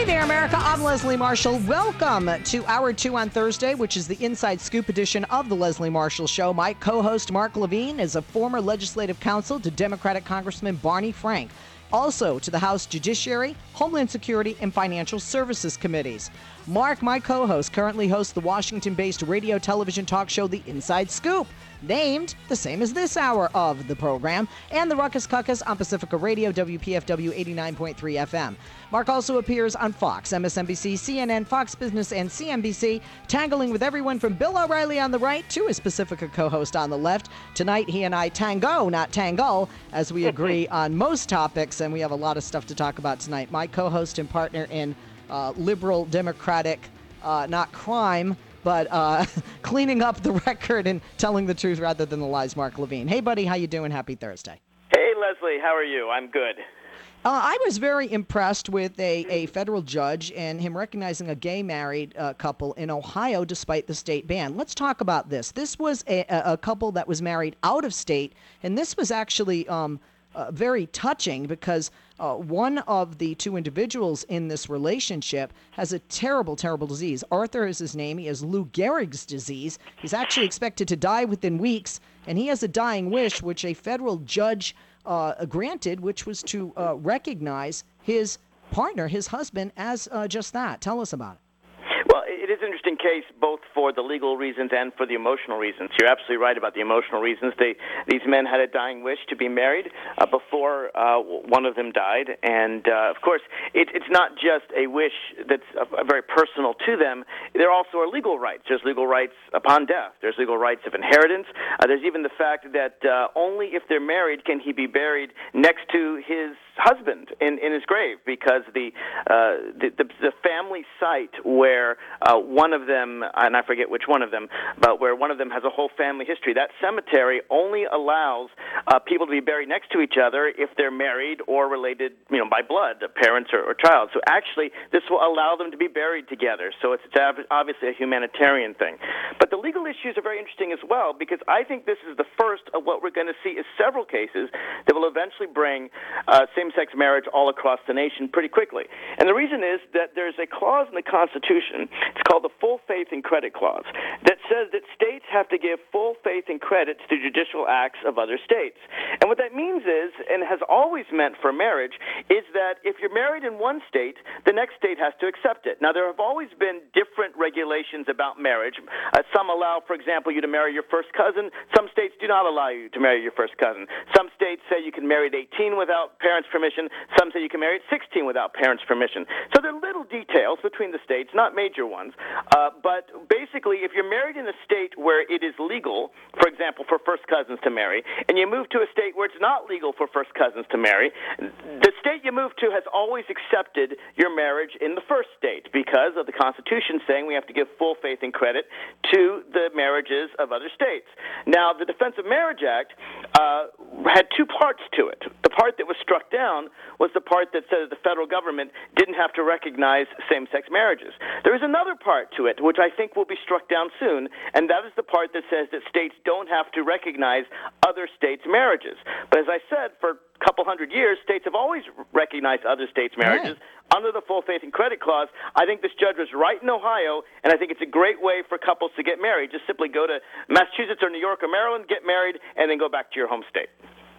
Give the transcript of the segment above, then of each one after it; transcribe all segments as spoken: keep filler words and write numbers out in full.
there, America. I'm Leslie Marshall. Welcome to Hour two on Thursday, which is the Inside Scoop edition of The Leslie Marshall Show. My co-host, Mark Levine, is a former legislative counsel to Democratic Congressman Barney Frank. Also to the House Judiciary, Homeland Security, and Financial Services Committees. Mark, my co-host, currently hosts the Washington-based radio television talk show The Inside Scoop, named the same as this hour of the program, and the Ruckus Cuckus on Pacifica Radio, W P F W eighty-nine point three F M. Mark also appears on Fox, M S N B C, C N N, Fox Business, and C N B C, tangling with everyone from Bill O'Reilly on the right to his Pacifica co-host on the left. Tonight, he and I tango, not tangle, as we agree on most topics, and we have a lot of stuff to talk about tonight. My co-host and partner in uh, liberal democratic, uh, not crime, but uh, cleaning up the record and telling the truth rather than the lies, Mark Levine. Hey, buddy, how you doing? Happy Thursday. Hey, Leslie, how are you? I'm good. Uh, I was very impressed with a, a federal judge and him recognizing a gay married uh, couple in Ohio despite the state ban. Let's talk about this. This was a, a couple that was married out of state, and this was actually um, uh, very touching because uh, one of the two individuals in this relationship has a terrible, terrible disease. Arthur is his name. He has Lou Gehrig's disease. He's actually expected to die within weeks, and he has a dying wish, which a federal judge Uh, granted, which was to uh, recognize his partner, his husband, as uh, just that. Tell us about it. Well, it is an interesting case both for the legal reasons and for the emotional reasons. You're absolutely right about the emotional reasons. They, these men had a dying wish to be married uh, before uh, one of them died. And, uh, of course, it, it's not just a wish that's uh, very personal to them. There also are legal rights. There's legal rights upon death. There's legal rights of inheritance. Uh, there's even the fact that uh, only if they're married can he be buried next to his husband in, in his grave, because the, uh, the, the the family site where uh, one of them, and I forget which one of them, but where one of them has a whole family history, that cemetery only allows uh, people to be buried next to each other if they're married or related, you know, by blood, parents or, or child. So actually, this will allow them to be buried together. So it's, it's obviously a humanitarian thing. But the legal issues are very interesting as well, because I think this is the first of what we're going to see is several cases that will eventually bring uh, same-sex marriage all across the nation pretty quickly. And the reason is that there's a clause in the Constitution, it's called the Full Faith and Credit Clause, that says that states have to give full faith and credit to judicial acts of other states. And what that means is, and has always meant for marriage, is that if you're married in one state, the next state has to accept it. Now, there have always been different regulations about marriage. Uh, some allow, for example, you to marry your first cousin. Some states do not allow you to marry your first cousin. Some states say you can marry at eighteen without parents' permission. Some say you can marry at sixteen without parents' permission. So there are little details between the states, not major ones. Uh, but basically, if you're married in a state where it is legal, for example, for first cousins to marry, and you move to a state where it's not legal for first cousins to marry, the state you move to has always accepted your marriage in the first state because of the Constitution saying we have to give full faith and credit to the marriages of other states. Now, the Defense of Marriage Act uh, had two parts to it. The part that was struck down was the part that said that the federal government didn't have to recognize same-sex marriages. There is another part to it, which I think will be struck down soon, and that is the part that says that states don't have to recognize other states' marriages. But as I said, for a couple hundred years, states have always recognized other states' marriages. Right. Under the Full Faith and Credit Clause, I think this judge was right in Ohio, and I think it's a great way for couples to get married. Just simply go to Massachusetts or New York or Maryland, get married, and then go back to your home state.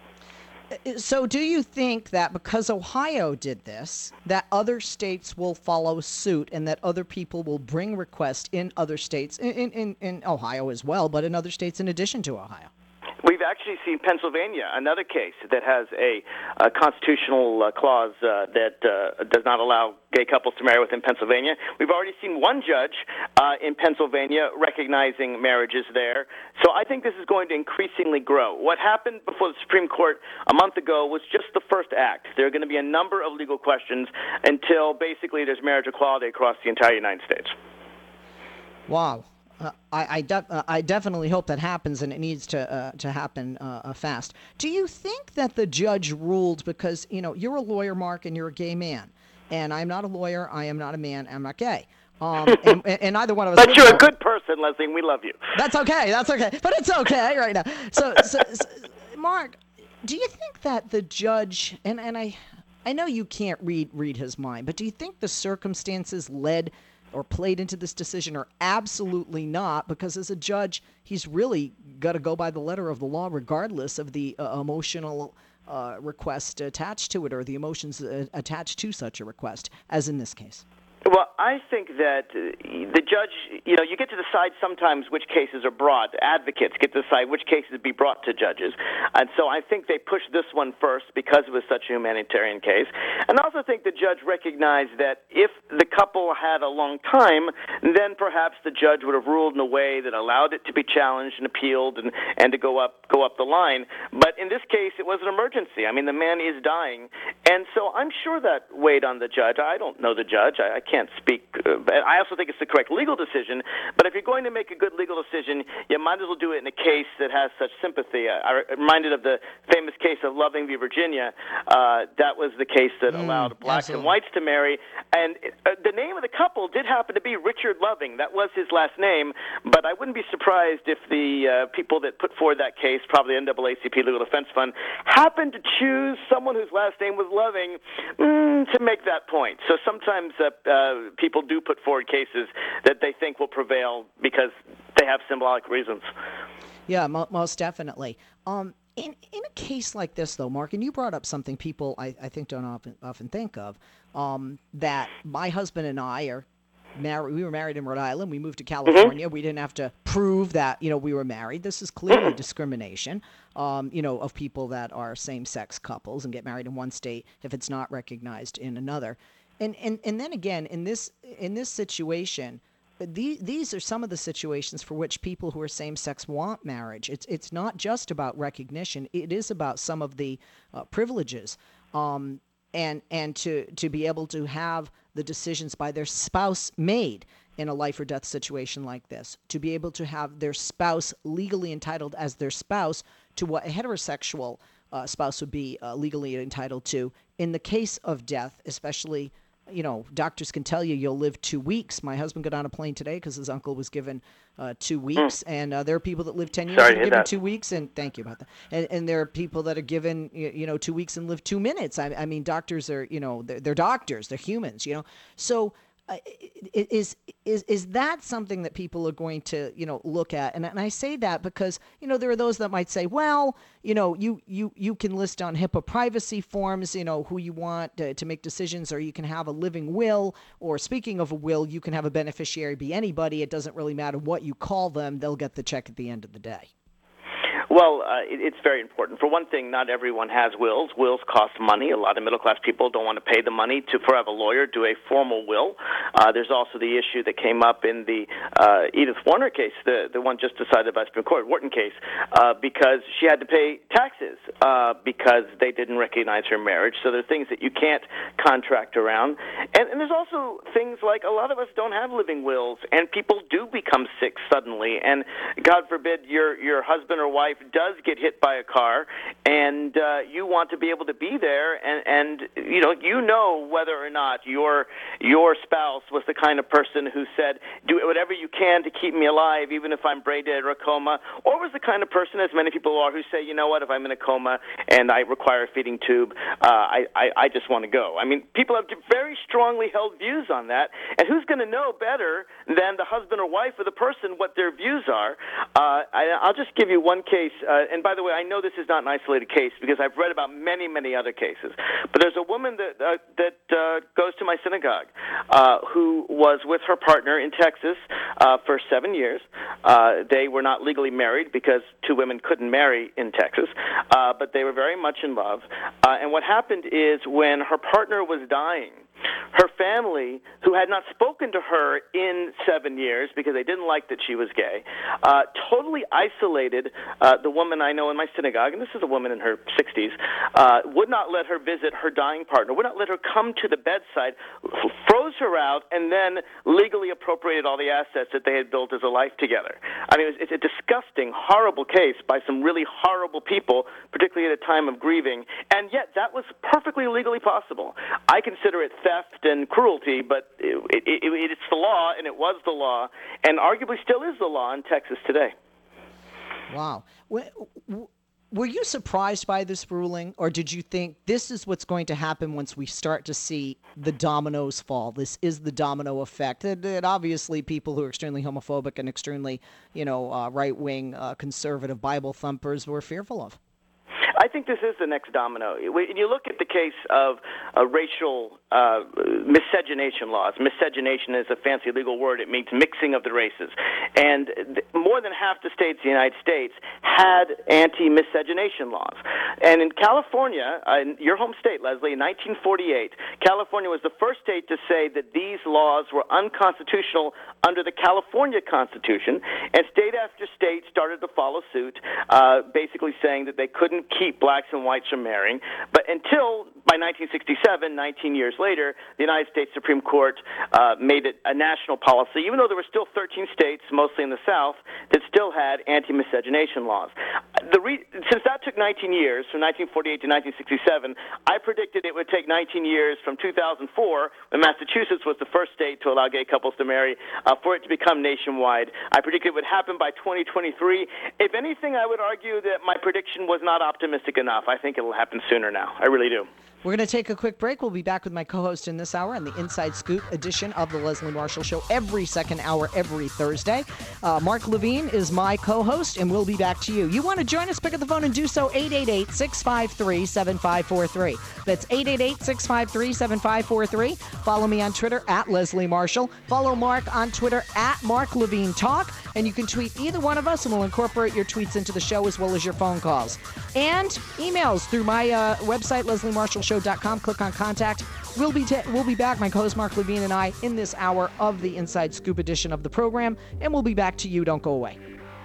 So do you think that because Ohio did this, that other states will follow suit and that other people will bring requests in other states, in, in, in Ohio as well, but in other states in addition to Ohio? We've actually seen Pennsylvania, another case that has a, a constitutional uh, clause uh, that uh, does not allow gay couples to marry within Pennsylvania. We've already seen one judge uh, in Pennsylvania recognizing marriages there. So I think this is going to increasingly grow. What happened before the Supreme Court a month ago was just the first act. There are going to be a number of legal questions until basically there's marriage equality across the entire United States. Wow. Uh, I I, de- uh, I definitely hope that happens, and it needs to uh, to happen uh, fast. Do you think that the judge ruled because, you know, you're a lawyer, Mark, and you're a gay man, and I'm not a lawyer, I am not a man, I'm not gay. Um, and, and neither one of us. But you're a good person, Leslie, and we love you. That's okay, that's okay. But it's okay right now. So, so, so Mark, do you think that the judge, and, and I... I know you can't read read his mind, but do you think the circumstances led or played into this decision, or absolutely not? Because as a judge, he's really got to go by the letter of the law, regardless of the uh, emotional uh, request attached to it or the emotions uh, attached to such a request, as in this case. Well, I think that uh, the judge, you know, you get to decide sometimes which cases are brought. Advocates get to decide which cases be brought to judges. And so I think they pushed this one first because it was such a humanitarian case. And I also think the judge recognized that if the couple had a long time, then perhaps the judge would have ruled in a way that allowed it to be challenged and appealed and, and to go up go up the line. But in this case, it was an emergency. I mean, the man is dying. And so I'm sure that weighed on the judge. I don't know the judge. I, I can't speak. Uh, I also think it's the correct legal decision. But if you're going to make a good legal decision, you might as well do it in a case that has such sympathy. I, I'm reminded of the famous case of Loving v. Virginia. Uh, that was the case that mm, allowed blacks absolutely. and whites to marry. And uh, the name of the couple did happen to be Richard Loving. That was his last name. But I wouldn't be surprised if the uh, people that put forward that case, probably N double A C P Legal Defense Fund, happened to choose someone whose last name was Loving mm, to make that point. So sometimes uh, uh, people do put forward cases that they think will prevail because they have symbolic reasons. Yeah, mo- most definitely. Um, in in a case like this, though, Mark, and you brought up something people I, I think don't often often think of, um, that my husband and I are married. We were married in Rhode Island. We moved to California. Mm-hmm. We didn't have to prove that, you know, we were married. This is clearly mm-hmm. discrimination, um, you know, of people that are same-sex couples and get married in one state if it's not recognized in another. And and and then again, in this in this situation, the, these are some of the situations for which people who are same-sex want marriage. It's it's not just about recognition. It is about some of the uh, privileges, um, and and to to be able to have the decisions by their spouse made in a life or death situation like this, to be able to have their spouse legally entitled as their spouse to what a heterosexual uh, spouse would be uh, legally entitled to in the case of death, especially. You know, doctors can tell you you'll live two weeks. My husband got on a plane today because his uncle was given uh, two weeks, mm. and uh, there are people that live ten years Sorry and are given that. two weeks, and thank you about that. And, and there are people that are given, you know, two weeks and live two minutes. I, I mean, doctors are, you know, they're, they're doctors, they're humans, you know. So uh, is is is that something that people are going to, you know, look at? And, and I say that because, you know, there are those that might say, well, you know, you, you, you can list on HIPAA privacy forms, you know, who you want to, to make decisions, or you can have a living will, or speaking of a will, you can have a beneficiary be anybody. It doesn't really matter what you call them. They'll get the check at the end of the day. Well, uh, it, it's very important. For one thing, not everyone has wills. Wills cost money. A lot of middle-class people don't want to pay the money to for have a lawyer do a formal will. Uh, there's also the issue that came up in the uh, Edith Warner case, the the one just decided by the Supreme Court, Wharton case, uh, because she had to pay taxes uh, because they didn't recognize her marriage. So there are things that you can't contract around. And, and there's also things like a lot of us don't have living wills, and people do become sick suddenly. And God forbid your your husband or wife does get hit by a car, and uh, you want to be able to be there, and, and you know you know whether or not your your spouse was the kind of person who said, do whatever you can to keep me alive, even if I'm brain dead or a coma, or was the kind of person, as many people are, who say, you know what, if I'm in a coma and I require a feeding tube, uh, I, I, I just want to go. I mean, people have very strongly held views on that, and who's going to know better than the husband or wife of the person what their views are? Uh, I, I'll just give you one case. Uh, and by the way, I know this is not an isolated case because I've read about many, many other cases. But there's a woman that uh, that uh, goes to my synagogue uh, who was with her partner in Texas uh, for seven years. Uh, they were not legally married because two women couldn't marry in Texas, uh, but they were very much in love. Uh, and what happened is when her partner was dying, her family, who had not spoken to her in seven years because they didn't like that she was gay, uh, totally isolated uh, the woman I know in my synagogue, and this is a woman in her sixties, uh, would not let her visit her dying partner, would not let her come to the bedside, froze her out, and then legally appropriated all the assets that they had built as a life together. I mean, it's a disgusting, horrible case by some really horrible people, particularly at a time of grieving, and yet that was perfectly legally possible. I consider it theft and cruelty, but it, it, it, it's the law, and it was the law, and arguably still is the law in Texas today. Wow. Were you surprised by this ruling, or did you think this is what's going to happen once we start to see the dominoes fall? This is the domino effect that, that obviously people who are extremely homophobic and extremely, you know, uh, right-wing uh, conservative Bible thumpers were fearful of. I think this is the next domino. When you look at the case of uh, racial uh, miscegenation laws, miscegenation is a fancy legal word. It means mixing of the races. And th- more than half the states in the United States had anti-miscegenation laws. And in California, uh, in your home state, Leslie, in nineteen forty-eight, California was the first state to say that these laws were unconstitutional under the California Constitution, and state after state started to follow suit, uh, basically saying that they couldn't keep blacks and whites from marrying. But until by nineteen sixty-seven, nineteen years later, the United States Supreme Court uh, made it a national policy, even though there were still thirteen states, mostly in the South, that still had anti-miscegenation laws. The re- since that took nineteen years, from nineteen forty-eight to nineteen sixty-seven, I predicted it would take nineteen years from two thousand four, when Massachusetts was the first state to allow gay couples to marry, uh, for it to become nationwide. I predicted it would happen by twenty twenty-three. If anything, I would argue that my prediction was not optimistic enough. I think it will happen sooner now. I really do. We're going to take a quick break. We'll be back with my co-host in this hour on the Inside Scoop edition of the Leslie Marshall Show every second hour, every Thursday. Uh, Mark Levine is my co-host, and we'll be back to you. You want to join us? Pick up the phone and do so, eight eight eight, six five three, seven five four three. That's eight eight eight, six five three, seven five four three. Follow me on Twitter, at Leslie Marshall. Follow Mark on Twitter, at Mark Levine Talk. And you can tweet either one of us, and we'll incorporate your tweets into the show as well as your phone calls. And emails through my uh, website, leslie marshall show dot com. Click on contact. We'll be, ta- we'll be back, my co-host Mark Levine and I, in this hour of the Inside Scoop edition of the program. And we'll be back to you. Don't go away.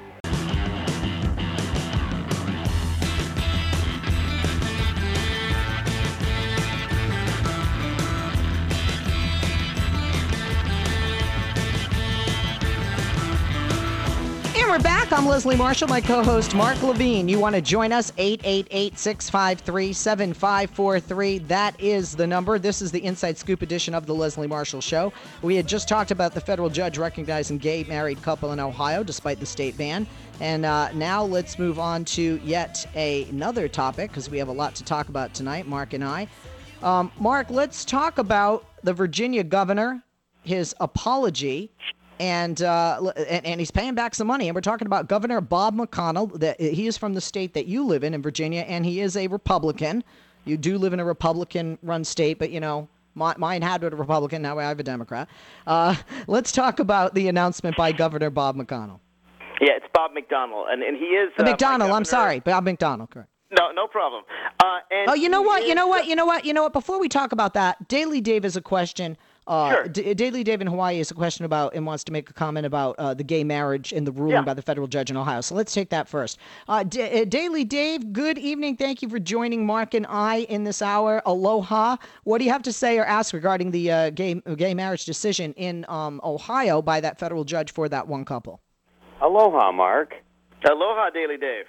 We're back. I'm Leslie Marshall, my co-host Mark Levine. You want to join us? eight eight eight, six five three, seven five four three. That is the number. This is the Inside Scoop edition of the Leslie Marshall Show. We had just talked about the federal judge recognizing gay married couple in Ohio despite the state ban. And uh, now let's move on to yet a, another topic, because we have a lot to talk about tonight, Mark and I. Um, Mark, let's talk about the Virginia governor, his apology. And, uh, and and he's paying back some money. And we're talking about Governor Bob McConnell. That he is from the state that you live in, in Virginia, and he is a Republican. You do live in a Republican-run state, but, you know, my, mine had a Republican. Now I have a Democrat. Uh, let's talk about the announcement by Governor Bob McConnell. Yeah, it's Bob McDonnell, and, and he is... Uh, McDonnell, I'm sorry. Bob McDonnell, correct. No, no problem. Uh, and oh, you know what? Is, you know what? You know what? You know what? Before we talk about that, Daily Dave has a question. Uh, sure. D- Daily Dave in Hawaii has a question about and wants to make a comment about uh, the gay marriage and the ruling yeah. by the federal judge in Ohio. So let's take that first. Uh, D- Daily Dave, good evening. Thank you for joining Mark and I in this hour. Aloha. What do you have to say or ask regarding the uh, gay gay marriage decision in um, Ohio by that federal judge for that one couple? Aloha, Mark. Aloha, Daily Dave.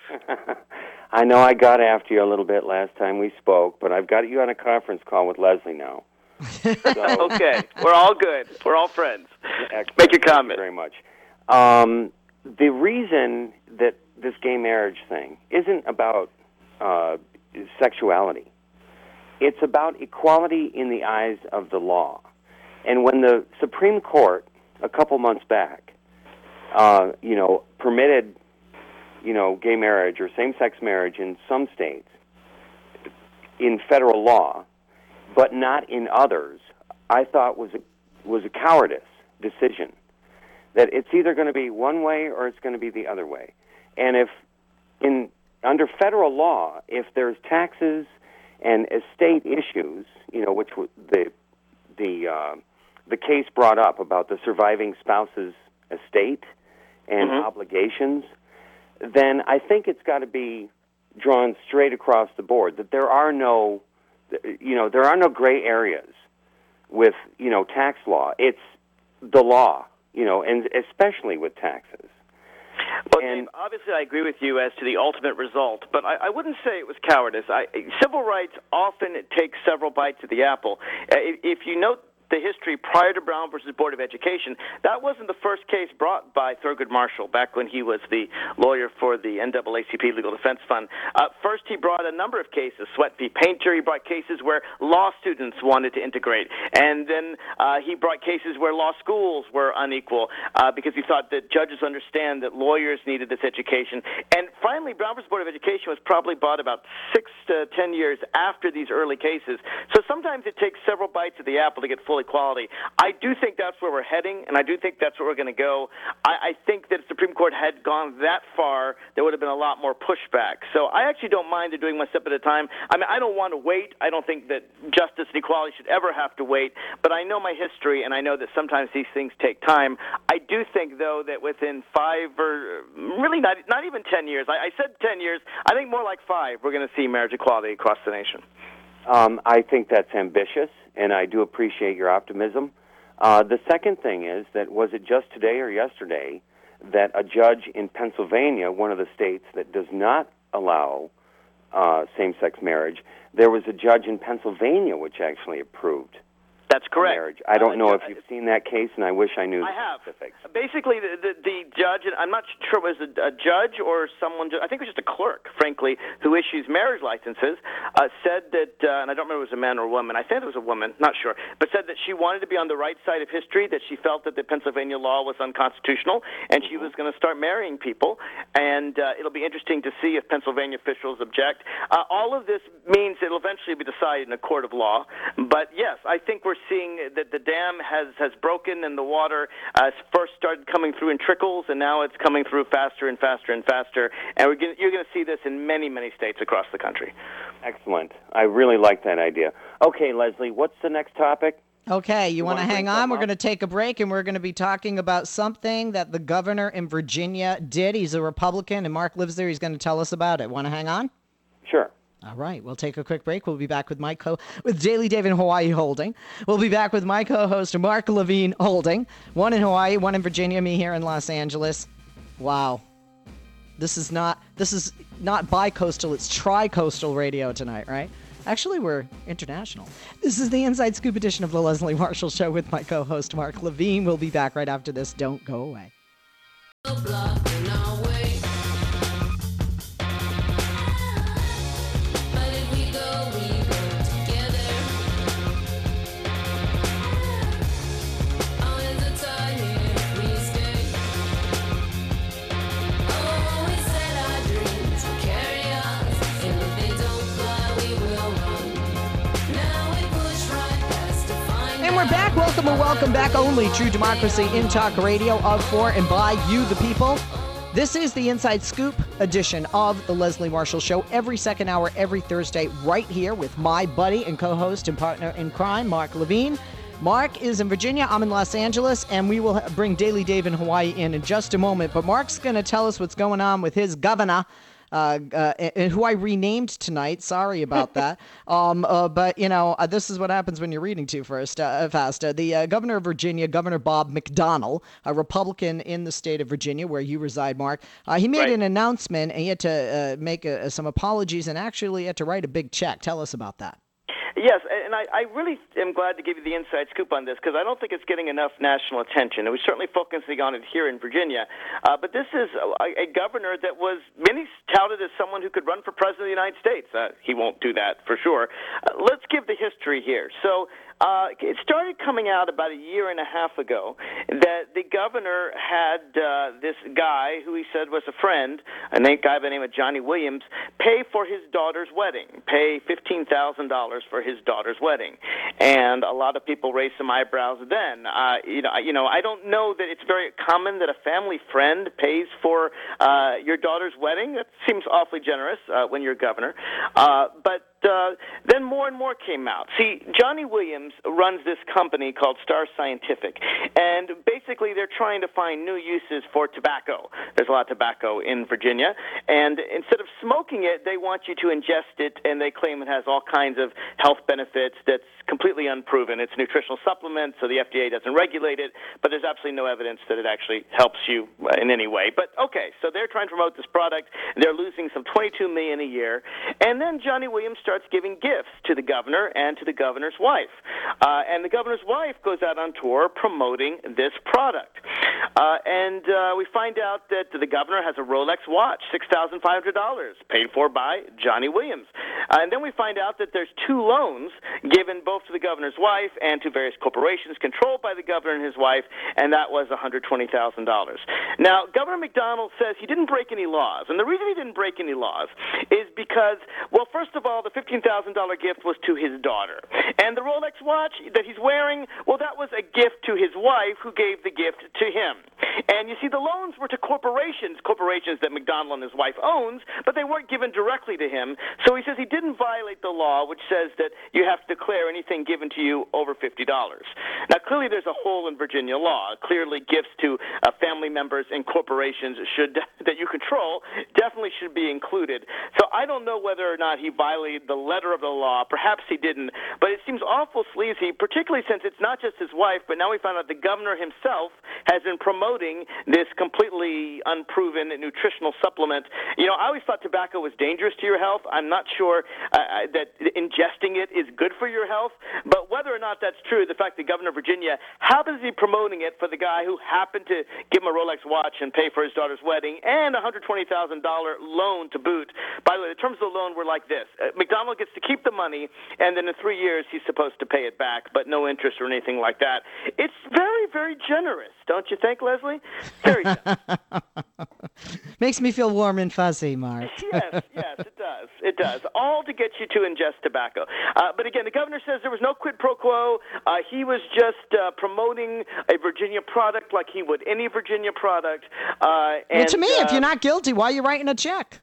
I know I got after you a little bit last time we spoke, but I've got you on a conference call with Leslie now. So, okay, we're all good. We're all friends. Excellent. Make your comment. Thank you very much. Um, the reason that this gay marriage thing isn't about uh, sexuality, it's about equality in the eyes of the law. And when the Supreme Court, a couple months back, uh, you know, permitted, you know, gay marriage or same-sex marriage in some states in federal law, but not in others, I thought was a, was a cowardice decision. That it's either going to be one way or it's going to be the other way. And if in under federal law, if there's taxes and estate issues, you know, which the the uh, the case brought up about the surviving spouse's estate and mm-hmm. obligations, then I think it's got to be drawn straight across the board. That there are no You know, there are no gray areas with, you know, tax law. It's the law, you know, and especially with taxes. Well, and, Dave, obviously I agree with you as to the ultimate result, but I, I wouldn't say it was cowardice. I, civil rights often take several bites at the apple. Uh, if, if you note the history prior to Brown versus Board of Education, that wasn't the first case brought by Thurgood Marshall back when he was the lawyer for the N double A C P Legal Defense Fund. Uh, first, he brought a number of cases. Sweat v. Painter, he brought cases where law students wanted to integrate. And then uh, he brought cases where law schools were unequal uh, because he thought that judges understand that lawyers needed this education. And finally, Brown versus Board of Education was probably brought about six to ten years after these early cases. So sometimes it takes several bites of the apple to get full equality. I do think that's where we're heading, and I do think that's where we're going to go. I, I think that if the Supreme Court had gone that far, there would have been a lot more pushback. So I actually don't mind doing one step at a time. I mean, I don't want to wait. I don't think that justice and equality should ever have to wait, but I know my history, and I know that sometimes these things take time. I do think, though, that within five or really not, not even ten years, I, I said ten years, I think more like five, we're going to see marriage equality across the nation. Um, I think that's ambitious, and I do appreciate your optimism. Uh, the second thing is that was it just today or yesterday that a judge in Pennsylvania, one of the states that does not allow uh, same-sex marriage, there was a judge in Pennsylvania which actually approved That's correct. marriage. I don't uh, know uh, if you've seen that case, and I wish I knew I the have. specifics. Basically, the, the, the judge, and I'm not sure it was a, a judge or someone, I think it was just a clerk, frankly, who issues marriage licenses, uh, said that, uh, and I don't remember if it was a man or a woman, I think it was a woman, not sure, but said that she wanted to be on the right side of history, that she felt that the Pennsylvania law was unconstitutional, and she was going to start marrying people, and uh, it'll be interesting to see if Pennsylvania officials object. Uh, all of this means it'll eventually be decided in a court of law, but yes, I think we're seeing that the dam has, has broken and the water uh, first started coming through in trickles, and now it's coming through faster and faster and faster. And we're gonna, you're going to see this in many, many states across the country. Excellent. I really like that idea. Okay, Leslie, what's the next topic? Okay, you, you want to hang on? We're up? going to take a break, and we're going to be talking about something that the governor in Virginia did. He's a Republican, and Mark lives there. He's going to tell us about it. Want to hang on? Sure. All right, we'll take a quick break. We'll be back with my co with Daily Dave in Hawaii Holding. We'll be back with my co-host Mark Levine Holding. One in Hawaii, one in Virginia, me here in Los Angeles. Wow. This is not this is not bi-coastal, it's tri-coastal radio tonight, right? Actually, we're international. This is the Inside Scoop edition of the Leslie Marshall Show with my co-host Mark Levine. We'll be back right after this. Don't go away. We're back. Welcome or welcome back. Only true democracy in talk radio of, for, and by you, the people. This is the Inside Scoop edition of the Leslie Marshall Show. Every second hour, every Thursday, right here with my buddy and co-host and partner in crime, Mark Levine. Mark is in Virginia. I'm in Los Angeles, and we will bring Daily Dave in Hawaii in in just a moment. But Mark's going to tell us what's going on with his governor. Uh, uh, and who I renamed tonight. Sorry about that. um, uh, but, you know, uh, this is what happens when you're reading too first, uh, fast. Uh, the uh, governor of Virginia, Governor Bob McDonnell, a Republican in the state of Virginia, where you reside, Mark, uh, he made right. an announcement, and he had to uh, make uh, some apologies and actually had to write a big check. Tell us about that. Yes, and I, I really am glad to give you the inside scoop on this because I don't think it's getting enough national attention. And we're certainly focusing on it here in Virginia. Uh, but this is a, a governor that was many touted as someone who could run for president of the United States. Uh, he won't do that for sure. Uh, let's give the history here. So uh, it started coming out about a year and a half ago that the governor had uh, this guy who he said was a friend, a guy by the name of Johnny Williams, pay for his daughter's wedding, pay fifteen thousand dollars for his daughter's wedding. And a lot of people raised some eyebrows then. Uh, you know, you know, I don't know that it's very common that a family friend pays for uh, your daughter's wedding. That seems awfully generous uh, when you're governor. Uh, but Uh, then more and more came out. See, Johnny Williams runs this company called Star Scientific, and basically they're trying to find new uses for tobacco. There's a lot of tobacco in Virginia, and instead of smoking it, they want you to ingest it, and they claim it has all kinds of health benefits that's completely unproven. It's a nutritional supplement, so the F D A doesn't regulate it, but there's absolutely no evidence that it actually helps you in any way. But okay, so they're trying to promote this product. They're losing some twenty-two million dollars a year, and then Johnny Williams starts giving gifts to the governor and to the governor's wife. Uh, and the governor's wife goes out on tour promoting this product. Uh, and uh, we find out that the governor has a Rolex watch, six thousand five hundred dollars, paid for by Johnny Williams. Uh, and then we find out that there's two loans given both to the governor's wife and to various corporations controlled by the governor and his wife, and that was one hundred twenty thousand dollars. Now, Governor McDonnell says he didn't break any laws, and the reason he didn't break any laws is because, well, first of all, the fifteen thousand dollars gift was to his daughter, and the Rolex watch that he's wearing, well, that was a gift to his wife who gave the gift to him. And you see, the loans were to corporations, corporations that McDonnell and his wife owns, but they weren't given directly to him. So he says he didn't violate the law, which says that you have to declare anything given to you over fifty dollars. Now, clearly there's a hole in Virginia law. Clearly gifts to uh, family members and corporations should that you control definitely should be included. So I don't know whether or not he violated the letter of the law. Perhaps he didn't, but it seems awful sleazy, particularly since it's not just his wife, but now we found out the governor himself has been promoting this completely unproven nutritional supplement. You know, I always thought tobacco was dangerous to your health. I'm not sure uh, that ingesting it is good for your health, but whether or not that's true, the fact that Governor of Virginia happens to be promoting it for the guy who happened to give him a Rolex watch and pay for his daughter's wedding and a one hundred twenty thousand dollars loan to boot. By the way, the terms of the loan were like this. Uh, McDonnell gets to keep the money, and then in three years he's supposed to pay it back, but no interest or anything like that. It's very, very generous, don't you think, Leslie? Very generous. Makes me feel warm and fuzzy, Mark. yes, yes, it does. It does. All to get you to ingest tobacco. Uh, but again, the governor says there was no quid pro quo. Uh, he was just uh, promoting a Virginia product like he would any Virginia product. Uh, and, well, to me, uh, if you're not guilty, why are you writing a check?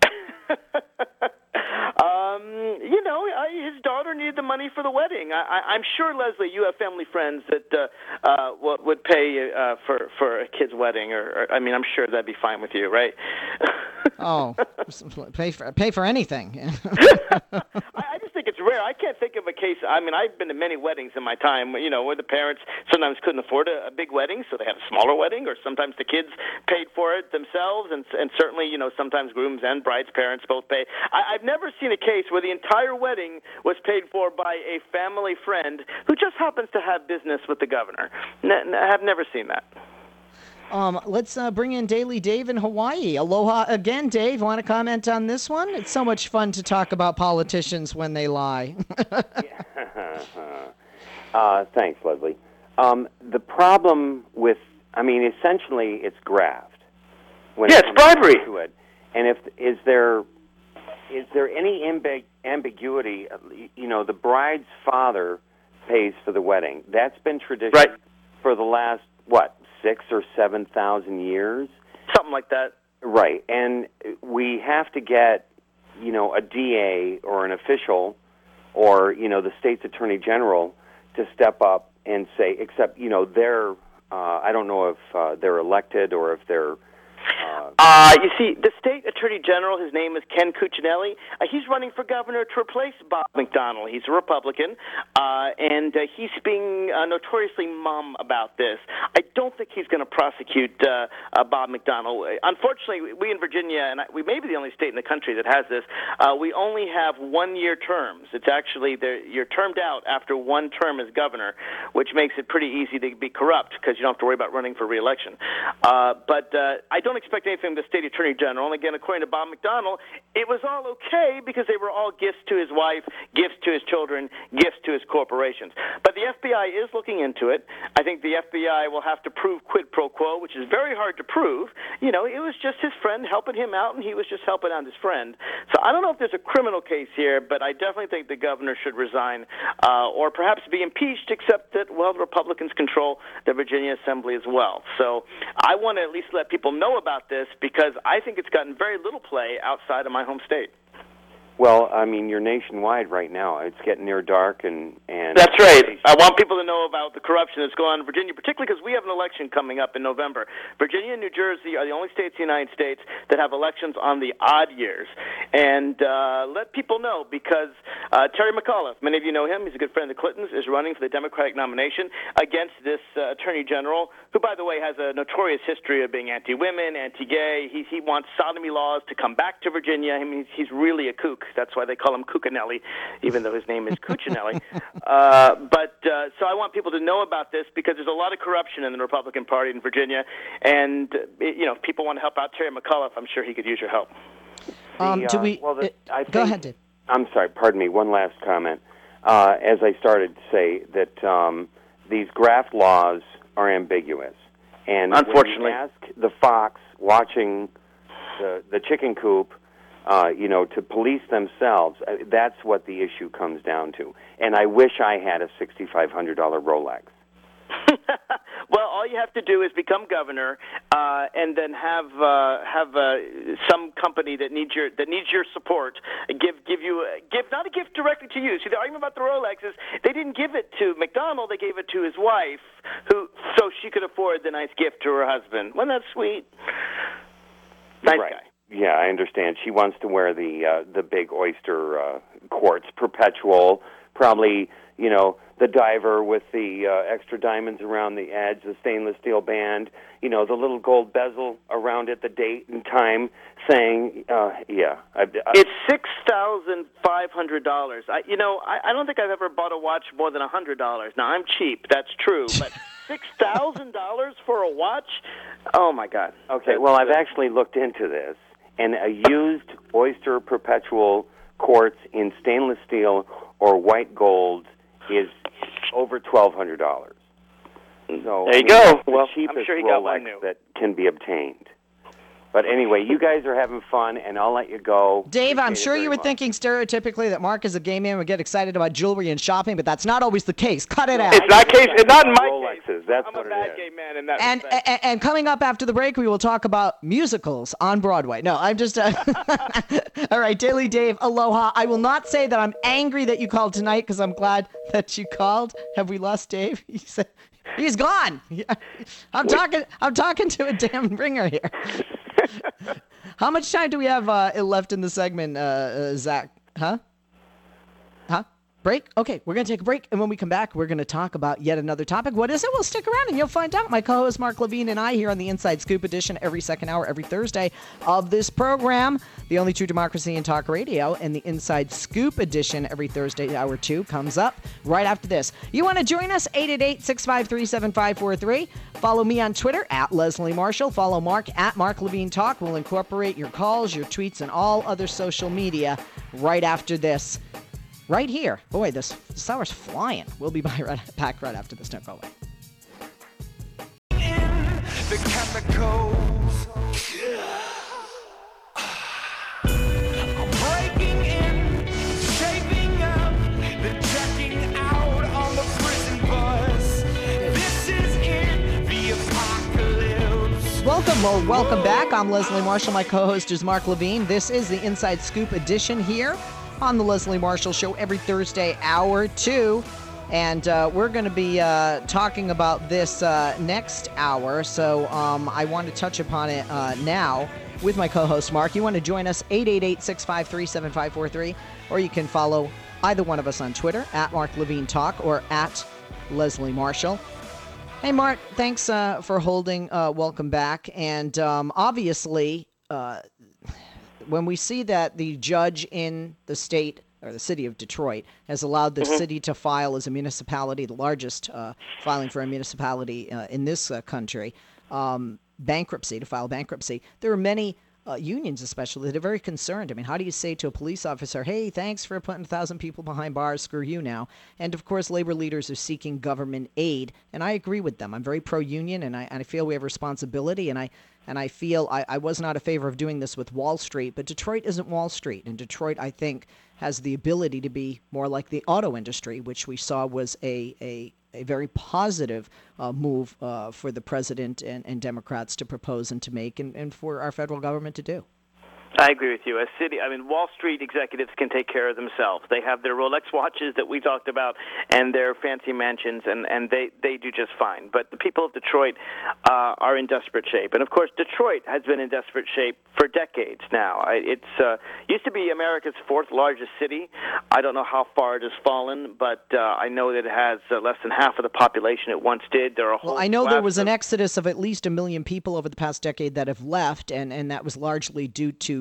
um, you know, I, his daughter needed the money for the wedding. I, I, I'm sure, Leslie, you have family friends that uh, uh, would pay uh, for for a kid's wedding, or, or I mean, I'm sure that'd be fine with you, right? oh, pay for pay for anything. I, I just think it's rare. I can't think of a case. I mean, I've been to many weddings in my time, you know, where the parents sometimes couldn't afford a, a big wedding, so they had a smaller wedding, or sometimes the kids paid for it themselves, and and certainly, you know, sometimes grooms and bride's parents both pay. I, I've never seen a case where the entire wedding was paid for by a family friend who just happens to have business with the governor. N- I've never seen that. Um, let's uh, bring in Daily Dave in Hawaii. Aloha again, Dave. Want to comment on this one? It's so much fun to talk about politicians when they lie. uh, thanks, Leslie. Um, the problem with, I mean, essentially, it's graft. When yeah, it it's bribery. To it. And if is there is there any ambig- ambiguity? You know, the bride's father pays for the wedding. That's been tradition right. for the last what six or seven thousand years, something like that. Right, and we have to get, you know, a D A or an official, or you know, the state's attorney general to step up and say, except you know, they're uh, I don't know if uh, they're elected or if they're. Uh, uh, you see, the state attorney general, his name is Ken Cuccinelli. Uh, he's running for governor to replace Bob McDonnell. He's a Republican, uh, and uh, he's being uh, notoriously mum about this. I don't think he's going to prosecute uh, uh, Bob McDonnell. Unfortunately, we in Virginia, and we may be the only state in the country that has this, uh, we only have one-year terms. It's actually, you're termed out after one term as governor, which makes it pretty easy to be corrupt because you don't have to worry about running for re-election. Uh, but uh, I don't expect anything from the state attorney general. And again, according to Bob McDonnell, it was all okay because they were all gifts to his wife, gifts to his children, gifts to his corporations. But the F B I is looking into it. I think the F B I will have to prove quid pro quo, which is very hard to prove. You know, it was just his friend helping him out, and he was just helping out his friend. So I don't know if there's a criminal case here, but I definitely think the governor should resign uh, or perhaps be impeached, except that, well, the Republicans control the Virginia Assembly as well. So I want to at least let people know about this because I think it's gotten very little play outside of my home state. Well, I mean, you're nationwide right now. It's getting near dark, and, and that's right. I want people to know about the corruption that's going on in Virginia, particularly because we have an election coming up in November. Virginia and New Jersey are the only states in the United States that have elections on the odd years. And uh, let people know because uh, Terry McAuliffe, many of you know him, he's a good friend of the Clintons, is running for the Democratic nomination against this uh, Attorney General, who, by the way, has a notorious history of being anti-women, anti-gay. He, he wants sodomy laws to come back to Virginia. I mean, he's, he's really a kook. That's why they call him Cuccinelli, even though his name is Cuccinelli. uh, but uh, so I want people to know about this because there's a lot of corruption in the Republican Party in Virginia, and you know, if people want to help out Terry McAuliffe, I'm sure he could use your help. Um, the, do uh, we? Well, the, uh, I go think, ahead, Dave. I'm sorry. Pardon me. One last comment. Uh, as I started to say that um, these graft laws are ambiguous, and unfortunately, when you ask the fox watching the the chicken coop, uh, you know, to police themselves, uh, that's what the issue comes down to. And I wish I had a sixty-five hundred dollars Rolex. Well, all you have to do is become governor, uh, and then have uh, have uh, some company that needs your that needs your support give give you uh, give not a gift directly to you. See, the argument about the Rolex is they didn't give it to McDonald; they gave it to his wife, who so she could afford the nice gift to her husband. Wasn't that sweet? Nice right. guy. Yeah, I understand. She wants to wear the uh, the big oyster uh, quartz perpetual, probably, you know, the diver with the uh, extra diamonds around the edge, the stainless steel band, you know, the little gold bezel around it, the date and time, saying, uh, yeah. I, I, it's six thousand five hundred dollars. I, you know, I, I don't think I've ever bought a watch more than one hundred dollars. Now, I'm cheap, that's true, but six thousand dollars for a watch? Oh, my God. Okay, well, I've actually looked into this, and a used oyster perpetual quartz in stainless steel or white gold is over twelve hundred dollars. So there you I mean, go. The Well, cheapest I'm sure he Rolex got one new. that can be obtained. But anyway, you guys are having fun, and I'll let you go. Dave, I'm Appreciate it sure you very were much. thinking stereotypically that Mark is a gay man and would get excited about jewelry and shopping, but that's not always the case. Cut it out. It's not case. It's not in my Rolexes, case. that's I'm what a it bad is. gay man in that And, respect. and and coming up after the break, we will talk about musicals on Broadway. No, I'm just. Uh, all right, Daily Dave, aloha. I will not say that I'm angry that you called tonight because I'm glad that you called. Have we lost Dave? He said he's gone. I'm talking. I'm talking to a damn ringer here. How much time do we have uh, left in the segment, uh, uh, Zach? Huh? Huh? Break? Okay, we're going to take a break, and when we come back, we're going to talk about yet another topic. What is it? Well, stick around, and you'll find out. My co-host Mark Levine and I here on the Inside Scoop edition every second hour, every Thursday of this program, the only true democracy in talk radio, and the Inside Scoop edition every Thursday, hour two, comes up right after this. You want to join us? eight eight eight, six five three, seven five four three. Follow me on Twitter, at Leslie Marshall. Follow Mark, at Mark Levine Talk. We'll incorporate your calls, your tweets, and all other social media right after this. Right here. Boy, this, this hour's flying. We'll be by right, back right after this. Don't go away. In the chemicals. I'm breaking in, shaping up, then checking out on the prison bus. This is it, the apocalypse. Welcome or welcome back. I'm Leslie Marshall. My co-host is Mark Levine. This is the Inside Scoop edition here on the Leslie Marshall Show every Thursday, hour two. And uh, we're going to be uh, talking about this uh, next hour. So um, I want to touch upon it uh, now with my co-host, Mark. You want to join us, eight eight eight, six five three, seven five four three. Or you can follow either one of us on Twitter, at Mark Levine Talk or at Leslie Marshall. Hey, Mark, thanks uh, for holding. Uh, welcome back. And um, obviously, uh, when we see that the judge in the state or the city of Detroit has allowed the mm-hmm. city to file as a municipality, the largest uh, filing for a municipality uh, in this uh, country, um, bankruptcy, to file bankruptcy, there are many uh, unions especially that are very concerned. I mean, how do you say to a police officer, hey, thanks for putting a thousand people behind bars, screw you now? And, of course, labor leaders are seeking government aid, and I agree with them. I'm very pro-union, and I, and I feel we have responsibility, and I And I feel I, I was not a favor of doing this with Wall Street, but Detroit isn't Wall Street. And Detroit, I think, has the ability to be more like the auto industry, which we saw was a, a, a very positive uh, move uh, for the president and, and Democrats to propose and to make and, and for our federal government to do. I agree with you. A city, I mean, Wall Street executives can take care of themselves. They have their Rolex watches that we talked about and their fancy mansions, and, and they, they do just fine. But the people of Detroit uh, are in desperate shape. And, of course, Detroit has been in desperate shape for decades now. I, it's uh, used to be America's fourth largest city. I don't know how far it has fallen, but uh, I know that it has uh, less than half of the population it once did. There are a whole well, I know there was of- an exodus of at least a million people over the past decade that have left, and, and that was largely due to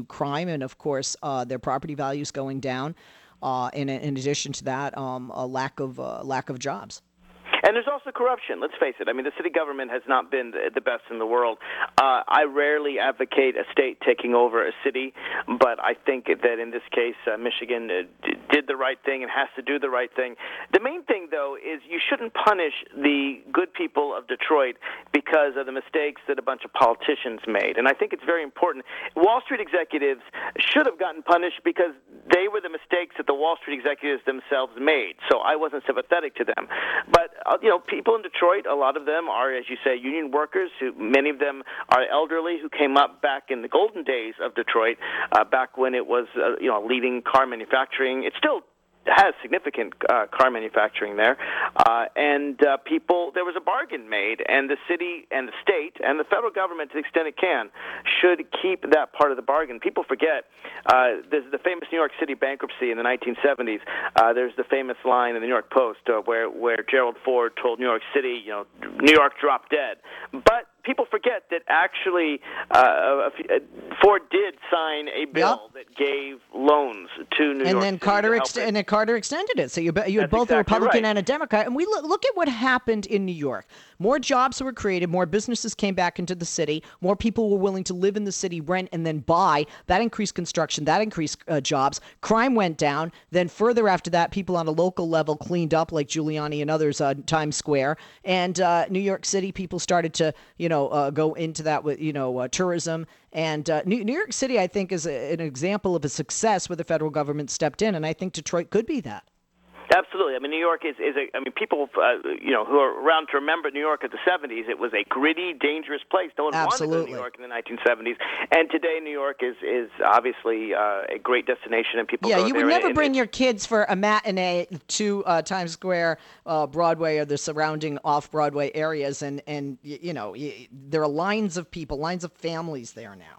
to crime and, of course, uh, their property values going down. Uh, in, in addition to that, um, a lack of uh, lack of jobs. And there's also corruption, let's face it. I mean, the city government has not been the best in the world. Uh, I rarely advocate a state taking over a city, but I think that in this case, uh, Michigan uh, d- did the right thing and has to do the right thing. The main thing, though, is you shouldn't punish the good people of Detroit because of the mistakes that a bunch of politicians made. And I think it's very important. Wall Street executives should have gotten punished because they were the mistakes that the Wall Street executives themselves made. So I wasn't sympathetic to them. But uh, you know, people in Detroit, a lot of them are, as you say, union workers. Who, many of them are elderly who came up back in the golden days of Detroit, uh, back when it was, uh, you know, leading car manufacturing. It's still has significant uh, car manufacturing there, uh, and uh, people, there was a bargain made, and the city and the state and the federal government, to the extent it can, should keep that part of the bargain. People forget, uh, there's the famous New York City bankruptcy in the nineteen seventies. Uh, there's the famous line in the New York Post uh, where, where Gerald Ford told New York City, you know, New York dropped dead. But people forget that actually uh, Ford did sign a bill yep. that gave loans to New and York then City. Carter ex- and then Carter extended it. So you, you had That's both exactly a Republican right. and a Democrat. And we look, look at what happened in New York. More jobs were created. More businesses came back into the city. More people were willing to live in the city, rent, and then buy. That increased construction. That increased uh, jobs. Crime went down. Then further after that, people on a local level cleaned up, like Giuliani and others, uh, Times Square. And uh, New York City, people started to, you know, uh, go into that with, you know, uh, tourism. And uh, New, New York City, I think, is a, an example of a success where the federal government stepped in. And I think Detroit could be that. Absolutely. I mean, New York is, is a, I mean, people, uh, you know, who are around to remember New York at the seventies, it was a gritty, dangerous place. No one Absolutely. wanted to go to New York in the nineteen seventies. And today, New York is, is obviously uh, a great destination, and people yeah, go there. you would never and, bring and, your kids for a matinee to uh, Times Square, uh, Broadway, or the surrounding off-Broadway areas, and, and you know, y- there are lines of people, lines of families there now.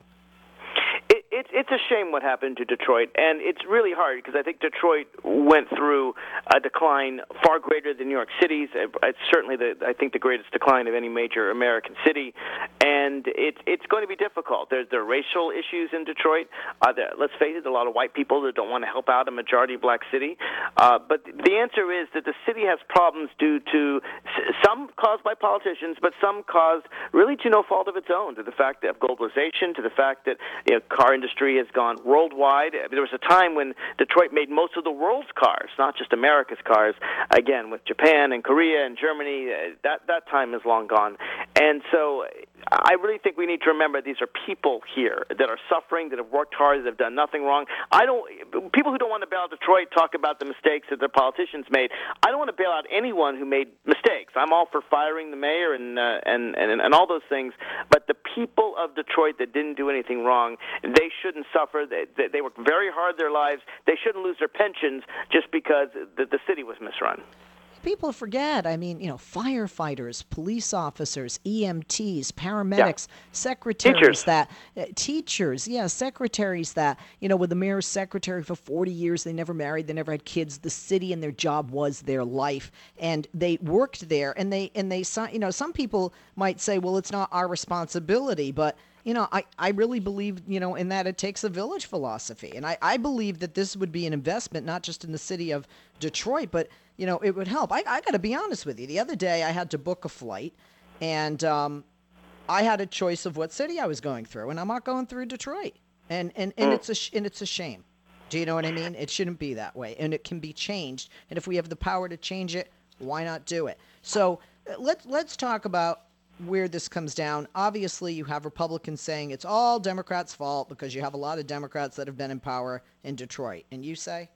It's it's a shame what happened to Detroit, and it's really hard because I think Detroit went through a decline far greater than New York City's. It's certainly the I think the greatest decline of any major American city, and it's it's going to be difficult. There's there are racial issues in Detroit. Uh, there, let's face it, a lot of white people that don't want to help out a majority black city. Uh, but the answer is that the city has problems due to some caused by politicians, but some caused really to no fault of its own, to the fact of globalization, to the fact that you know car industry industry has gone worldwide. There was a time when Detroit made most of the world's cars, not just America's cars. Again, with Japan and Korea and Germany, that that time is long gone. And so I really think we need to remember these are people here that are suffering, that have worked hard, that have done nothing wrong. I don't. People who don't want to bail out Detroit talk about the mistakes that their politicians made. I don't want to bail out anyone who made mistakes. I'm all for firing the mayor and uh, and, and and all those things. But the people of Detroit that didn't do anything wrong, they shouldn't suffer. They, they, they worked very hard their lives. They shouldn't lose their pensions just because the, the city was misrun. People forget, I mean, you know, firefighters, police officers, E M Ts, paramedics, yeah. secretaries teachers. that, uh, teachers, yeah, secretaries that, you know, were the mayor's secretary for forty years. They never married. They never had kids. The city and their job was their life. And they worked there. And they, and they, you know, some people might say, well, it's not our responsibility. But, you know, I, I really believe, you know, in that it takes a village philosophy. And I, I believe that this would be an investment, not just in the city of Detroit, but you know, it would help. I, I got to be honest with you. The other day I had to book a flight, and um, I had a choice of what city I was going through, and I'm not going through Detroit. And and, and it's a sh- and it's a shame. Do you know what I mean? It shouldn't be that way, and it can be changed. And if we have the power to change it, why not do it? So let's let's talk about where this comes down. Obviously, you have Republicans saying it's all Democrats' fault because you have a lot of Democrats that have been in power in Detroit. And you say?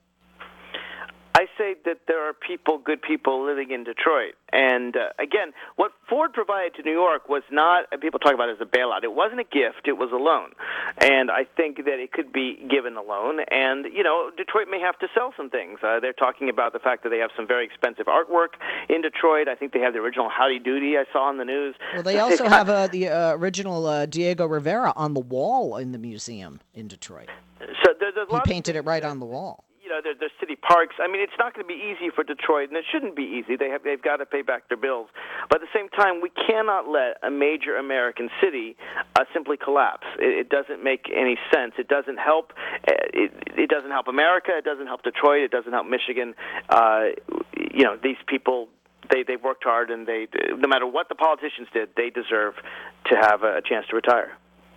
I say that there are people, good people, living in Detroit. And, uh, again, what Ford provided to New York was not, people talk about it as a bailout. It wasn't a gift. It was a loan. And I think that it could be given a loan. And, you know, Detroit may have to sell some things. Uh, they're talking about the fact that they have some very expensive artwork in Detroit. I think they have the original Howdy Doody I saw on the news. Well, they also have uh, the uh, original uh, Diego Rivera on the wall in the museum in Detroit. So there's a lot He painted it right on the wall. You you know, their, their city parks. I mean, it's not going to be easy for Detroit, and it shouldn't be easy. They have, they've got to pay back their bills. But at the same time, we cannot let a major American city uh, simply collapse. It, it doesn't make any sense. It doesn't help. It, it doesn't help America. It doesn't help Detroit. It doesn't help Michigan. Uh, you know, these people, they, they've worked hard, and they, no matter what the politicians did, they deserve to have a, a chance to retire.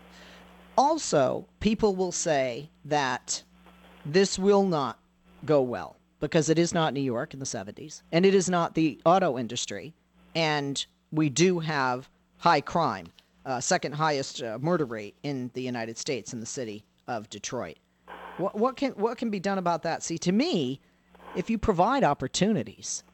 Also, people will say that this will not go well because it is not New York in the seventies, and it is not the auto industry, and we do have high crime, uh, second highest uh, murder rate in the United States in the city of Detroit. What, what can what can be done about that? See, to me, if you provide opportunities,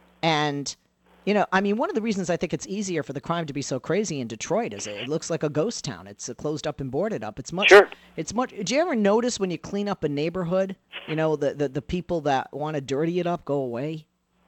and you know, I mean, one of the reasons I think it's easier for the crime to be so crazy in Detroit is it looks like a ghost town. It's uh, closed up and boarded up. It's much. Sure. It's much. Do you ever notice when you clean up a neighborhood, you know, the the, the people that want to dirty it up go away?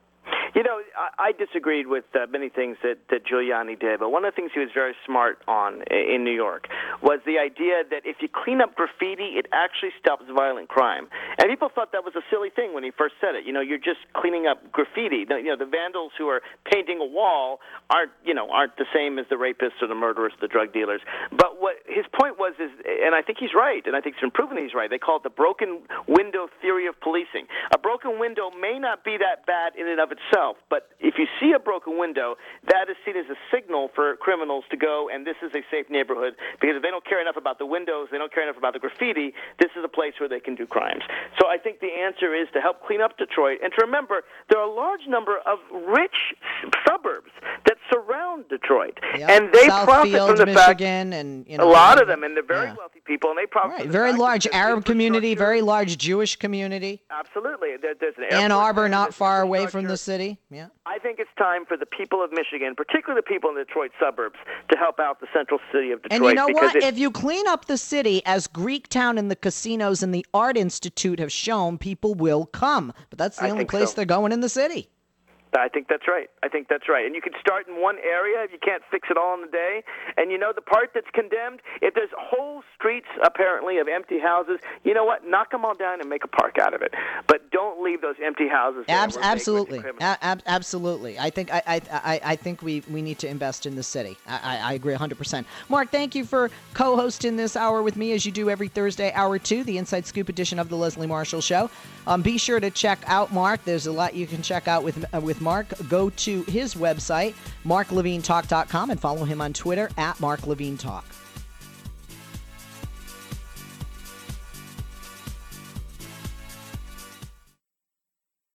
You know, I, I disagreed with uh, many things that, that Giuliani did, but one of the things he was very smart on in New York was the idea that if you clean up graffiti, it actually stops violent crime. And people thought that was a silly thing when he first said it. You know, you're just cleaning up graffiti. You know, the vandals who are painting a wall aren't, you know, aren't the same as the rapists or the murderers or the drug dealers. But what his point was is, and I think he's right, and I think it's been proven he's right, they call it the broken window theory of policing. A broken window may not be that bad in and of itself, but if you see a broken window, that is seen as a signal for criminals to go, and this is a safe neighborhood, because if they don't care enough about the windows, they don't care enough about the graffiti, this is a place where they can do crimes. So I think the answer is to help clean up Detroit, and to remember there are a large number of rich suburbs that surround Detroit, Yep. and they Southfield, profit from the Michigan, fact, and you know, a lot of them, and they're very yeah. wealthy people, and they profit Right, from the very fact large that there's Arab community, infrastructure. very large Jewish community. Absolutely. There, there's an Ann airport Arbor, there, not there's far away from infrastructure. the city. Yeah. I think it's time for the people of Michigan, particularly the people in the Detroit suburbs, to help out the central city of Detroit. And you know because what? it- If you clean up the city, as Greektown and the casinos and the Art Institute have shown, people will come. But that's the I only think place so. they're going in the city. I think that's right. I think that's right. And you can start in one area if you can't fix it all in a day. And you know the part that's condemned? If there's whole streets, apparently, of empty houses, you know what? Knock them all down and make a park out of it. But don't leave those empty houses there. Abs- where they commit absolutely, criminals. a- ab- absolutely. I think I, I I I think we, we need to invest in the city. I, I, I agree one hundred percent. Mark, thank you for co-hosting this hour with me as you do every Thursday, hour two, the Inside Scoop edition of the Leslie Marshall Show. Um, be sure to check out Mark. There's a lot you can check out with uh, with Mark. Go to his website, mark levine talk dot com, and follow him on Twitter at Mark Levine Talk.